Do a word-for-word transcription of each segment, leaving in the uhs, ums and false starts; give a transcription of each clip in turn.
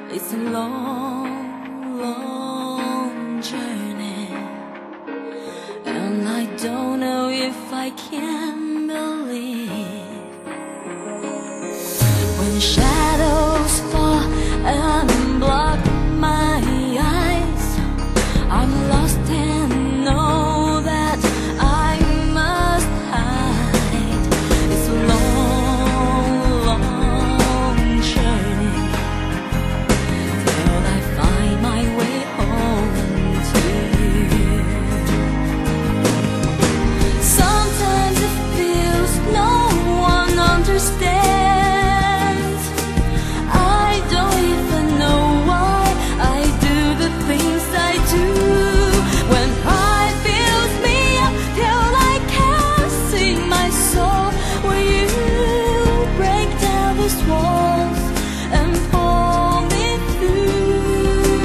It's a long, long journey, and I don't know if I can believe when shadows fall and block my eyes. I'm lost and know that I must hide. It's a long, long journey till I find my way home to you. Sometimes it feels no one understands. I don't even know why I do the things I do. When pride fills me up till I can't see my soul, will you break down these walls and pull me through?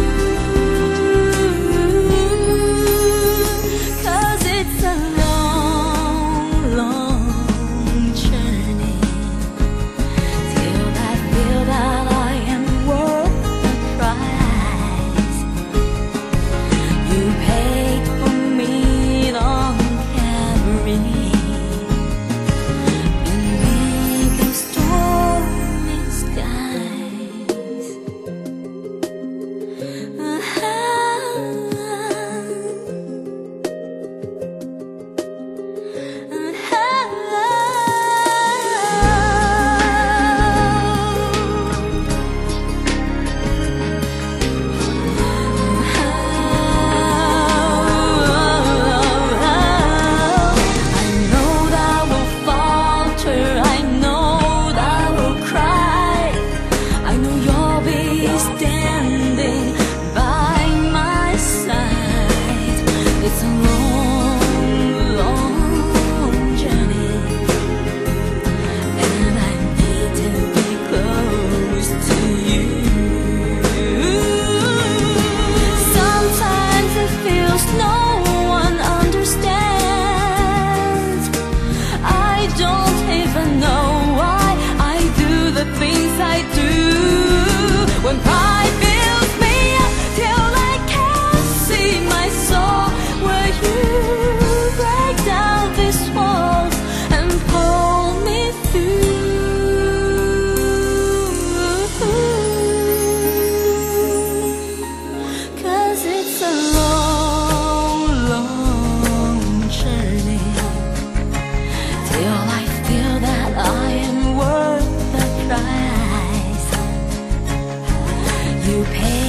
'Cause it's a long, long journey till I feel that I am worth the price. You paid for me on Calvary beneath the stormy skies. I know that I will falter, I know that I will cry. I know you'll be standing by my side. It's a long, long journey, and I need to be close to you. Sometimes it feels no one understands. I don't even know why I do the things I do. When pride fills me up till I can't see my soul, will you break down these walls and pull me through? 'Cause it's a long, long journey till I feel that I am worth the price. You pay